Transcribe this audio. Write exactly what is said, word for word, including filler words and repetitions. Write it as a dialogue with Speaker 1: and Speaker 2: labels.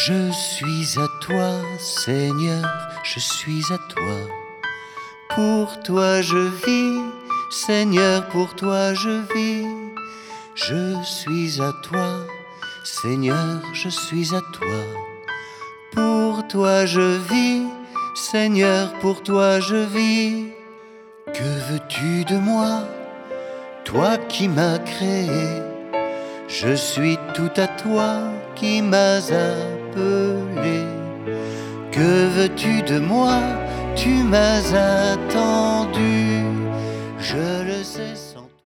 Speaker 1: Je suis à toi, Seigneur, je suis à toi. Pour toi je vis, Seigneur, pour toi je vis. Je suis à toi, Seigneur, je suis à toi. Pour toi je vis, Seigneur, pour toi je vis. Que veux-tu de moi, toi qui m'as créé? Je suis tout à toi qui m'as appelé. Que veux-tu de moi? Tu m'as attendu. Je le sais.